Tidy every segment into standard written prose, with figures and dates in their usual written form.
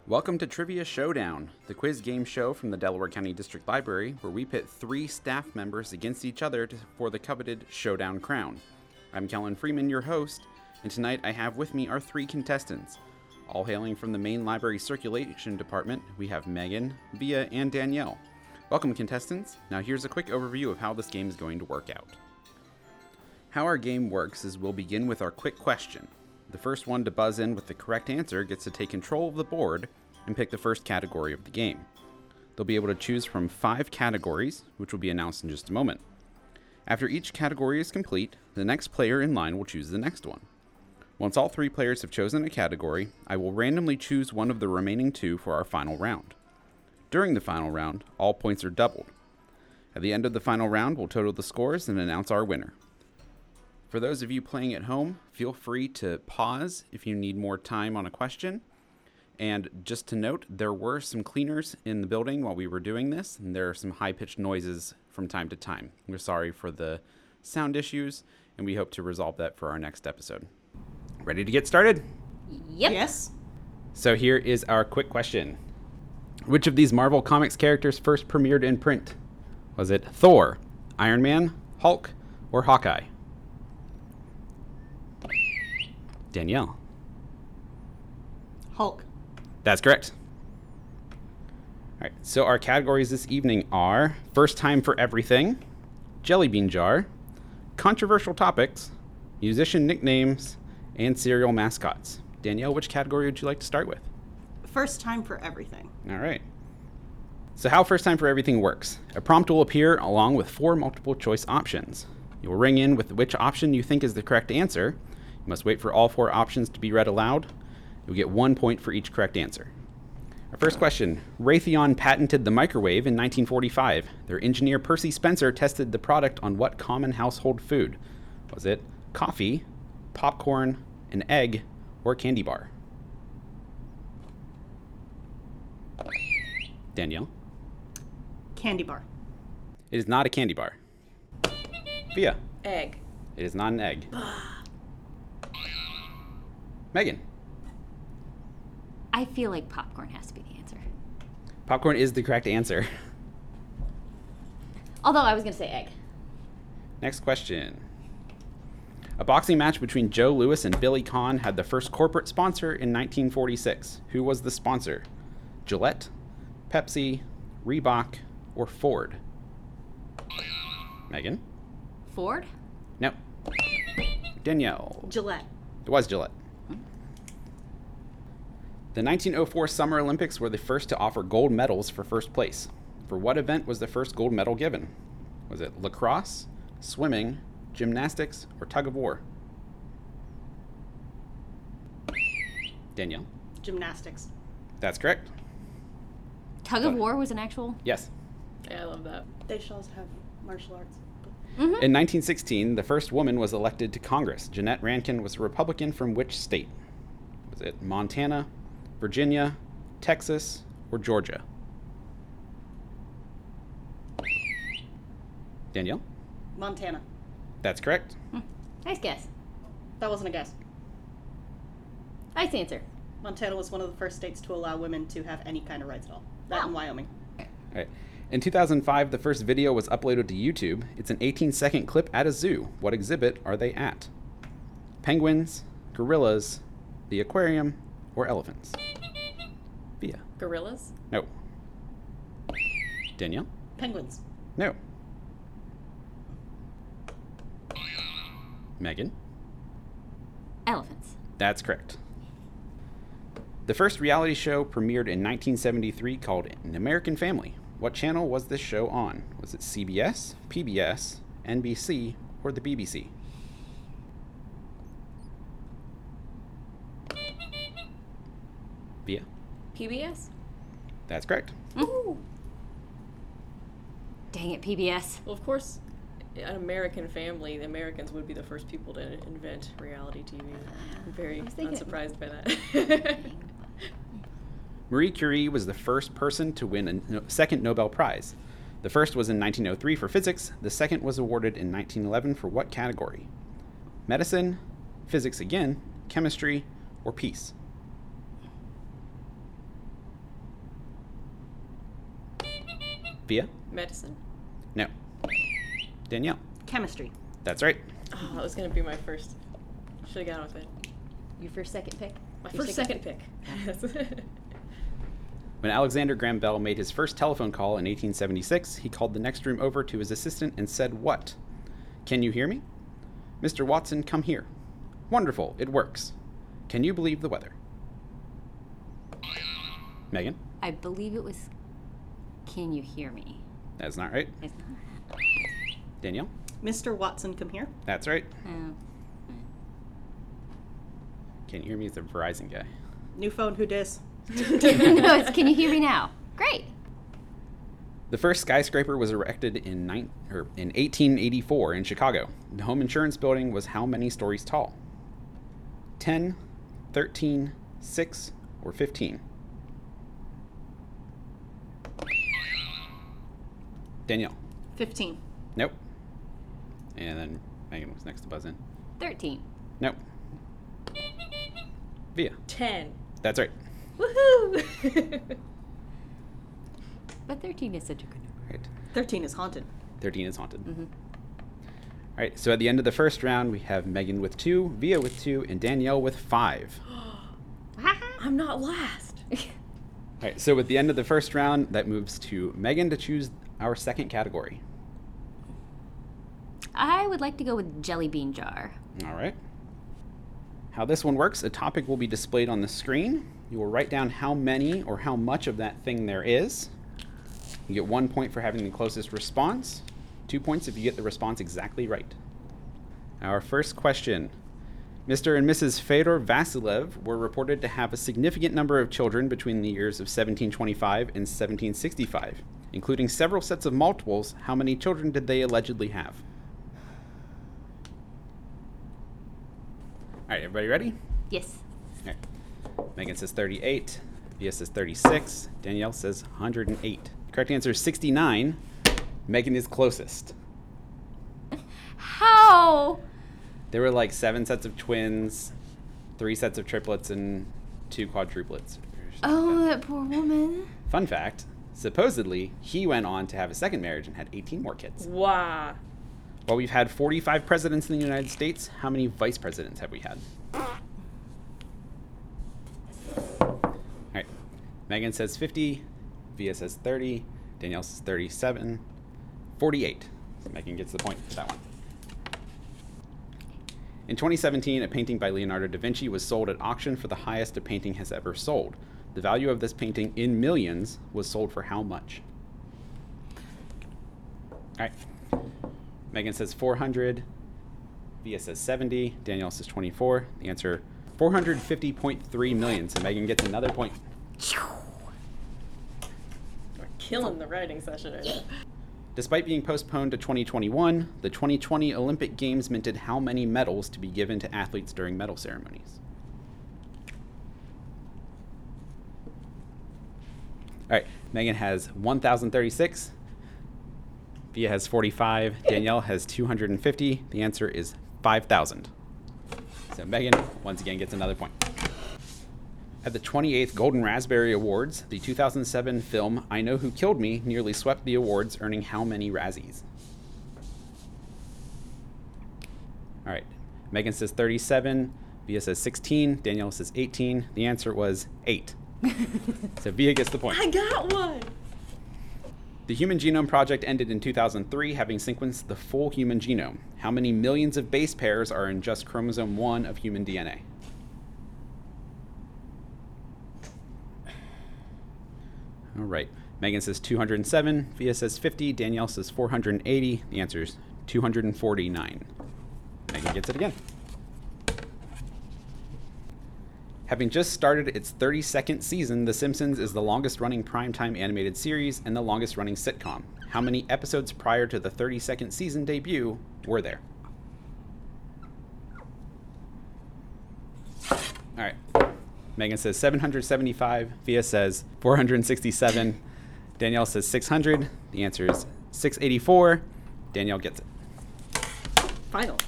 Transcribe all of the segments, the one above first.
Welcome to Trivia Showdown, the quiz game show from the Delaware County District Library, where we pit 3 staff members against each other for the coveted Showdown crown. I'm Kellen Freeman, your host, and tonight I have with me our 3 contestants. All hailing from the main library circulation department, we have Megan, Via, and Danielle. Welcome, contestants. Now here's a quick overview of how this game is going to work out. How our game works is we'll begin with our quick question. The first one to buzz in with the correct answer gets to take control of the board and pick the first category of the game. They'll be able to choose from 5 categories, which will be announced in just a moment. After each category is complete, the next player in line will choose the next one. Once all 3 players have chosen a category, I will randomly choose one of the remaining 2 for our final round. During the final round, all points are doubled. At the end of the final round, we'll total the scores and announce our winner. For those of you playing at home, feel free to pause if you need more time on a question. And just to note, there were some cleaners in the building while we were doing this, and there are some high-pitched noises from time to time. We're sorry for the sound issues, and we hope to resolve that for our next episode. Ready to get started? Yep. Yes. So here is our quick question. Which of these Marvel Comics characters first premiered in print? Was it Thor, Iron Man, Hulk, or Hawkeye? Danielle. Hulk. That's correct. All right, so our categories this evening are First Time for Everything, Jelly Bean Jar, Controversial Topics, Musician Nicknames, and Cereal Mascots. Danielle, which category would you like to start with? First time for everything. All right. So how First Time for Everything works. A prompt will appear along with 4 multiple choice options. You will ring in with which option you think is the correct answer. You must wait for all 4 options to be read aloud. You'll get 1 point for each correct answer. Our first question. Raytheon patented the microwave in 1945. Their engineer Percy Spencer tested the product on what common household food? Was it coffee, popcorn, an egg, or candy bar? Danielle? Candy bar. It is not a candy bar. Via? Egg. It is not an egg. Megan? I feel like popcorn has to be the answer. Popcorn is the correct answer. Although I was going to say egg. Next question. A boxing match between Joe Louis and Billy Conn had the first corporate sponsor in 1946. Who was the sponsor? Gillette, Pepsi, Reebok, or Ford? Megan? Ford? No. Danielle? Gillette. It was Gillette. The 1904 Summer Olympics were the first to offer gold medals for first place. For what event was the first gold medal given? Was it lacrosse, swimming, gymnastics, or tug of war? Danielle? Gymnastics. That's correct. Tug of war was an actual? Yes. Yeah, I love that. They should also have martial arts. In 1916, the first woman was elected to Congress. Jeannette Rankin was a Republican from which state? Was it Montana, Virginia, Texas, or Georgia? Danielle? Montana. That's correct. Nice guess. That wasn't a guess. Nice answer. Montana was one of the first states to allow women to have any kind of rights at all. That Wow. and Wyoming. All right. In 2005, the first video was uploaded to YouTube. It's an 18-second clip at a zoo. What exhibit are they at? Penguins, gorillas, the aquarium, or elephants? Via. Gorillas? No. Danielle? Penguins. No. Megan? Elephants. That's correct. The first reality show premiered in 1973 called An American Family. What channel was this show on? Was it CBS, PBS, NBC, or the BBC? Via? PBS? That's correct. Ooh. Dang it, PBS. Well, of course, an American Family, the Americans would be the first people to invent reality TV. I'm very unsurprised by that. Marie Curie was the first person to win a second Nobel Prize. The first was in 1903 for physics. The second was awarded in 1911 for what category? Medicine, physics again, chemistry, or peace? Via? Medicine. No. Danielle? Chemistry. That's right. Oh, that was going to be my first. Should have gone with it. Your first second pick? My Your first second pick. When Alexander Graham Bell made his first telephone call in 1876, he called the next room over to his assistant and said what? Can you hear me? Mr. Watson, come here. Wonderful, it works. Can you believe the weather? Megan? I believe it was Can You Hear Me? That's not right. It's not. Danielle? Mr. Watson, come here. That's right. Oh. Can you hear me? It's a Verizon guy. New phone, who dis? No, it's Can You Hear Me Now? Great. The first skyscraper was erected in 1884 in Chicago. The home insurance building was how many stories tall? 10, 13, 6, or 15? Danielle? 15. Nope. And then Megan was next to buzz in. 13. Nope. Via? 10. That's right. Woohoo! But 13 is such a good number. Right. 13 is haunted. 13 is haunted. Mm-hmm. All right, so at the end of the first round, we have Megan with 2, Via with 2, and Danielle with 5. I'm not last. All right, so at the end of the first round, that moves to Megan to choose our second category. I would like to go with Jelly Bean Jar. All right. How this one works, a topic will be displayed on the screen. You will write down how many or how much of that thing there is. You get 1 point for having the closest response, 2 points if you get the response exactly right. Our first question. Mr. and Mrs. Fyodor Vasilev were reported to have a significant number of children between the years of 1725 and 1765. Including several sets of multiples, how many children did they allegedly have? All right, everybody ready? Yes. All right. Megan says 38. Via says 36. Danielle says 108. Correct answer is 69. Megan is closest. How? There were like 7 sets of twins, 3 sets of triplets, and 2 quadruplets. Oh, that poor woman. Fun fact, supposedly, he went on to have a second marriage and had 18 more kids. Wow. While we've had 45 presidents in the United States, how many vice presidents have we had? All right. Megan says 50. Via says 30. Danielle says 37. 48. So Megan gets the point for that one. In 2017, a painting by Leonardo da Vinci was sold at auction for the highest a painting has ever sold. The value of this painting in millions was sold for how much? All right. Megan says 400. Via says 70. Danielle says 24. The answer, 450.3 million. So Megan gets another point. We're killing the writing session right now. Despite being postponed to 2021, the 2020 Olympic Games minted how many medals to be given to athletes during medal ceremonies? All right, Megan has 1,036. Via has 45. Danielle has 250. The answer is 5,000. So Megan, once again, gets another point. At the 28th Golden Raspberry Awards, the 2007 film I Know Who Killed Me nearly swept the awards, earning how many Razzies? All right. Megan says 37. Via says 16. Danielle says 18. The answer was 8. So Via gets the point. I got one. The Human Genome Project ended in 2003, having sequenced the full human genome. How many millions of base pairs are in just chromosome 1 of human DNA? All right. Megan says 207. Via says 50. Danielle says 480. The answer is 249. Megan gets it again. Having just started its 32nd season, The Simpsons is the longest-running primetime animated series and the longest-running sitcom. How many episodes prior to the 32nd season debut were there? All right. Megan says 775. Via says 467. Danielle says 600. The answer is 684. Danielle gets it. Final.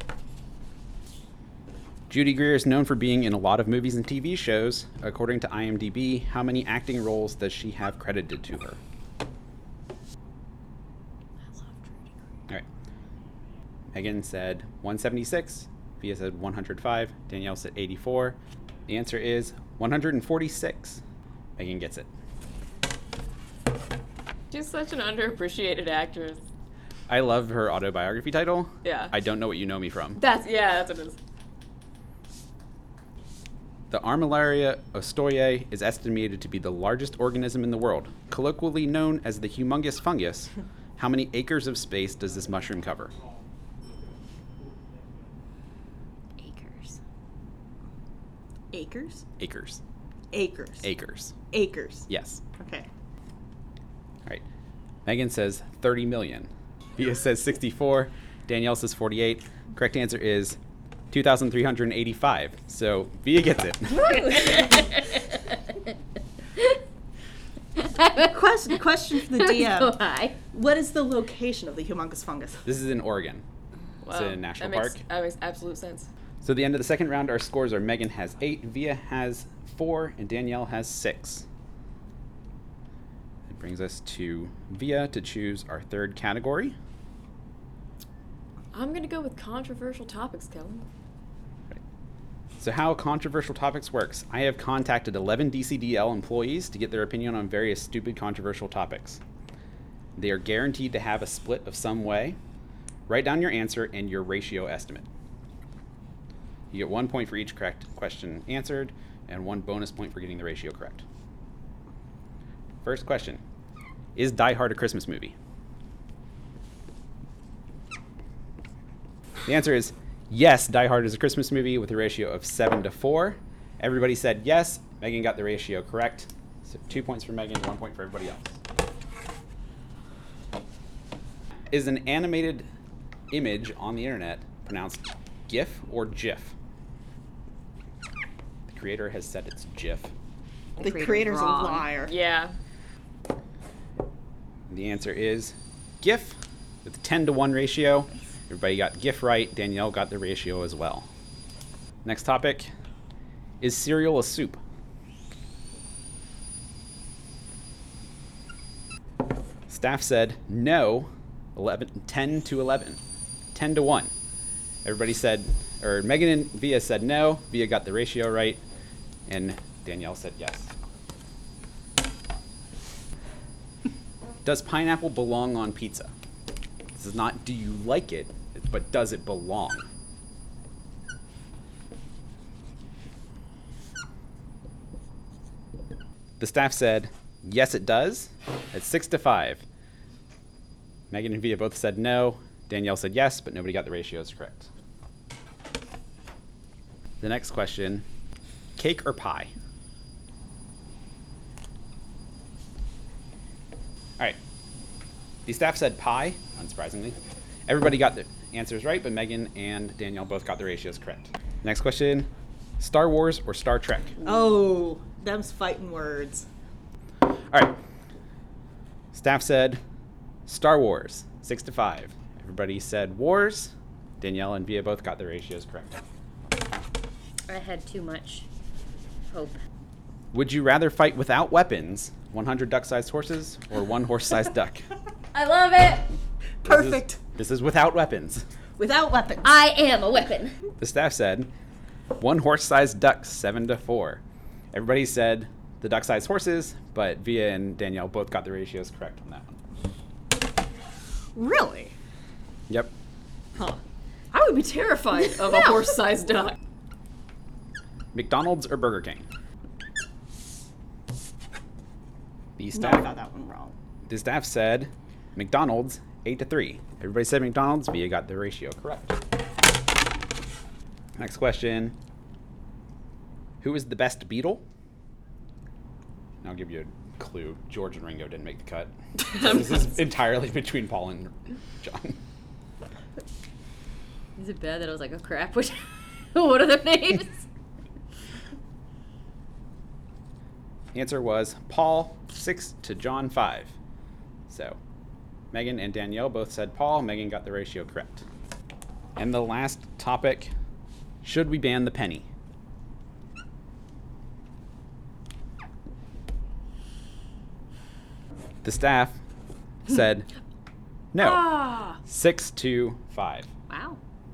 Judy Greer is known for being in a lot of movies and TV shows. According to IMDb, how many acting roles does she have credited to her? Megan said 176. Via said 105. Danielle said 84. The answer is 146. Megan gets it. She's such an underappreciated actress. I love her autobiography title. Yeah. I Don't Know What You Know Me From. That's what it is. The Armillaria ostoyae is estimated to be the largest organism in the world, colloquially known as the humongous fungus. How many acres of space does this mushroom cover? Acres. Acres? Acres. Acres. Acres. Acres. Yes. Okay. All right. Megan says 30 million. Via says 64. Danielle says 48. Correct answer is 2,385. So Via gets it. Question from the DM. So high. What is the location of the humongous fungus? This is in Oregon. It's in a national park. That makes absolute sense. So at the end of the second round, our scores are Megan has 8, Via has 4, and Danielle has 6. It brings us to Via to choose our third category. I'm going to go with controversial topics, Kellen. So how controversial topics works. I have contacted 11 DCDL employees to get their opinion on various stupid controversial topics. They are guaranteed to have a split of some way. Write down your answer and your ratio estimate. You get 1 point for each correct question answered, and 1 bonus point for getting the ratio correct. First question. Is Die Hard a Christmas movie? The answer is yes, Die Hard is a Christmas movie with a ratio of 7-4. Everybody said yes. Megan got the ratio correct. So 2 points for Megan, 1 point for everybody else. Is an animated image on the internet pronounced GIF or GIF? The creator has said it's GIF. The creator's wrong. a liar. Yeah. The answer is GIF with a 10-1 ratio. Everybody got GIF right. Danielle got the ratio as well. Next topic. Is cereal a soup? Staff said no. 10-11. 10-1. Everybody said, or Megan and Via said no. Via got the ratio right. And Danielle said yes. Does pineapple belong on pizza? This is not do you like it, but does it belong? The staff said, yes, it does. It's 6-5. Megan and Via both said no. Danielle said yes, but nobody got the ratios correct. The next question, cake or pie? All right. The staff said pie, unsurprisingly. Everybody got the answers right, but Megan and Danielle both got the ratios correct. Next question, Star Wars or Star Trek? Oh, them's fighting words. All right. Staff said Star Wars, 6-5. Everybody said Wars. Danielle and Via both got the ratios correct. I had too much hope. Would you rather fight without weapons, 100 duck-sized horses, or 1 horse-sized duck? I love it. Perfect. This is without weapons. Without weapons. I am a weapon. The staff said 1 horse-sized duck, 7-4. Everybody said the duck-sized horses, but Via and Danielle both got the ratios correct on that one. Really? Yep. Huh. I would be terrified of a horse-sized duck. McDonald's or Burger King? The No, I staff, got that one wrong. the staff said McDonald's, 8-3. Everybody said McDonald's. Via got the ratio correct. Next question. Who is the best Beatle? I'll give you a clue. George and Ringo didn't make the cut. This is entirely between Paul and John. Is it bad that I was like, oh crap, what are their names? Answer was Paul, 6 to John, 5. So Megan and Danielle both said Paul. Megan got the ratio correct. And the last topic, should we ban the penny? The staff said no. 6 to 5. Wow.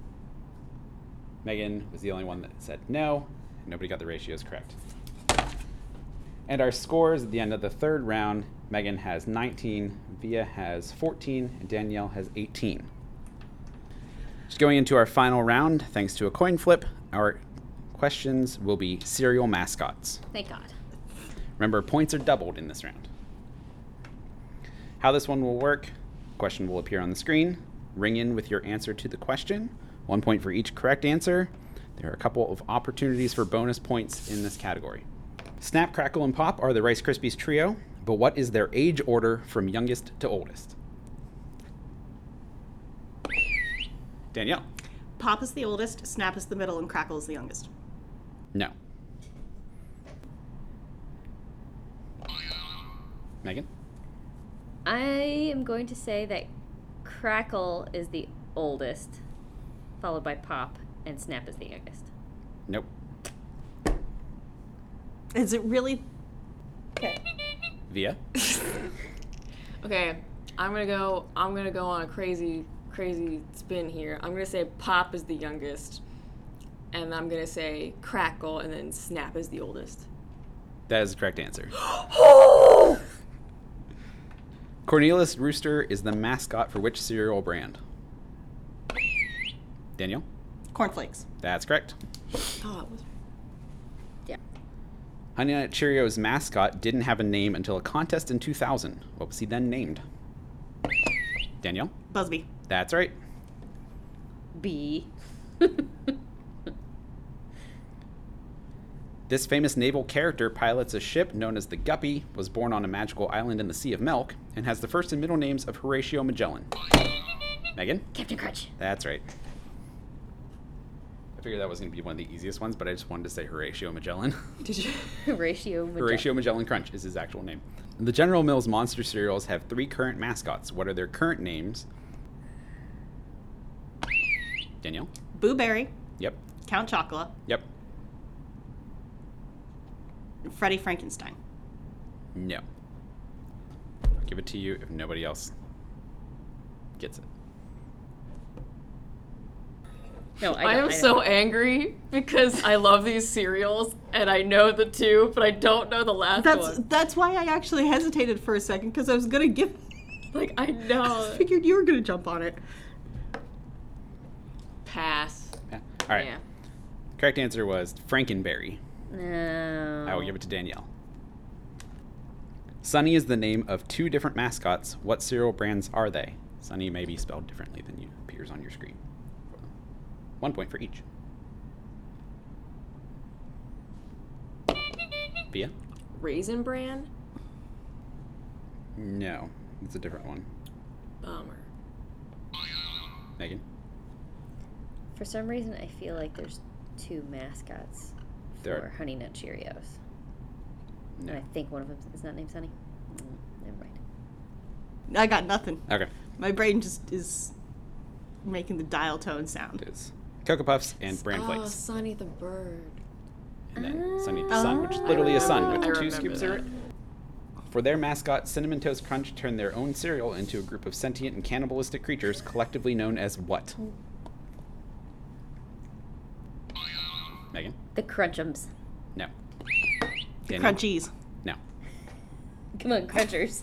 Megan was the only one that said no. Nobody got the ratios correct. And our scores at the end of the third round, Megan has 19, Via has 14, and Danielle has 18. Just going into our final round, thanks to a coin flip, our questions will be cereal mascots. Thank God. Remember, points are doubled in this round. How this one will work, question will appear on the screen. Ring in with your answer to the question. 1 point for each correct answer. There are a couple of opportunities for bonus points in this category. Snap, Crackle, and Pop are the Rice Krispies trio, but what is their age order from youngest to oldest? Danielle. Pop is the oldest, Snap is the middle, and Crackle is the youngest. No. Megan? I am going to say that Crackle is the oldest, followed by Pop, and Snap is the youngest. Nope. Is it really? Okay. Via? Okay, I'm gonna go on a crazy spin here. I'm gonna say Pop is the youngest, and I'm gonna say Crackle, and then Snap is the oldest. That is the correct answer. Cornelius Rooster is the mascot for which cereal brand? Danielle? Cornflakes. That's correct. Oh, it was. Yeah. Honey Nut Cheerios' mascot didn't have a name until a contest in 2000. What was he then named? Danielle? Busby. That's right. B. This famous naval character pilots a ship known as the Guppy, was born on a magical island in the Sea of Milk, and has the first and middle names of Horatio Magellan. Megan? Captain Crunch. That's right. I figured that was going to be one of the easiest ones, but I just wanted to say Horatio Magellan. Did you? Horatio Magellan. Horatio Magellan Crunch is his actual name. The General Mills Monster cereals have 3 current mascots. What are their current names? Danielle? Boo Berry, Yep. Count Chocula, Yep. and Freddy Frankenstein. No. I'll give it to you if nobody else gets it. No, I am so angry because I love these cereals and I know the 2, but I don't know the last one. That's why I actually hesitated for a second, because I was gonna give. Like, I know. I figured you were gonna jump on it. Pass. Yeah. All right. Yeah. Correct answer was Frankenberry. No. I will give it to Danielle. Sunny is the name of 2 different mascots. What cereal brands are they? Sunny may be spelled differently than you appears on your screen. 1 point for each. Via? Raisin Bran? No, it's a different one. Bummer. Megan? For some reason, I feel like there's 2 mascots There for are- Honey Nut Cheerios. No. And I think one of them is not named Sunny. Never mind. I got nothing. Okay. My brain just is making the dial tone sound. It is Cocoa Puffs and Bran Oh, Flakes. Sunny the Bird. And then Sunny the Sun, which is literally a sun with I 2 remember scoops that. of it. For their mascot, Cinnamon Toast Crunch turned their own cereal into a group of sentient and cannibalistic creatures collectively known as what? Megan? The Crunchums. No. The Danielle? Crunchies. No. Come on, Crunchers.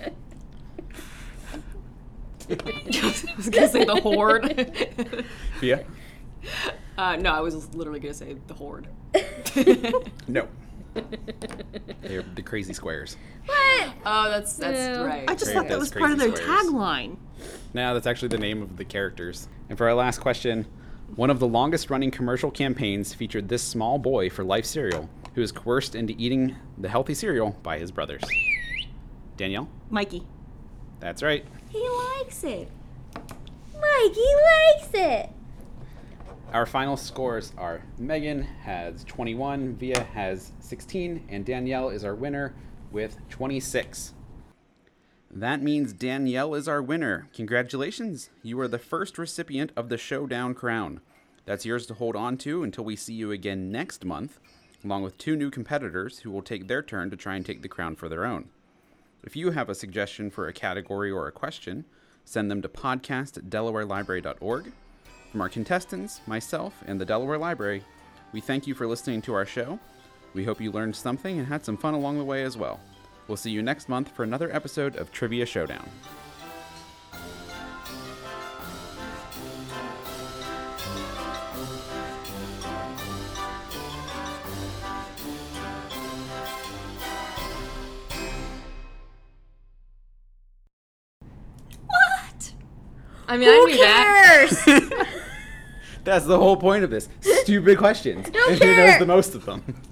I was gonna say the Horde. Via? No, I was literally gonna say the Horde. No. They're the Crazy Squares. What? Oh, that's No. right. I just Great, thought that those was part of their Crazy Squares. tagline. No, that's actually the name of the characters. And for our last question, one of the longest running commercial campaigns featured this small boy for Life Cereal, who is coerced into eating the healthy cereal by his brothers. Danielle? Mikey. That's right. He likes it. Mikey likes it. Our final scores are Megan has 21, Via has 16, and Danielle is our winner with 26. That means Danielle is our winner. Congratulations. You are the first recipient of the Showdown crown. That's yours to hold on to until we see you again next month, along with 2 new competitors who will take their turn to try and take the crown for their own. If you have a suggestion for a category or a question, send them to podcast@delawarelibrary.org. From our contestants, myself, and the Delaware Library, we thank you for listening to our show. We hope you learned something and had some fun along the way as well. We'll see you next month for another episode of Trivia Showdown. What? I mean, Who I knew that. cares? That's the whole point of this. Stupid questions. Don't And who knows care. the most of them?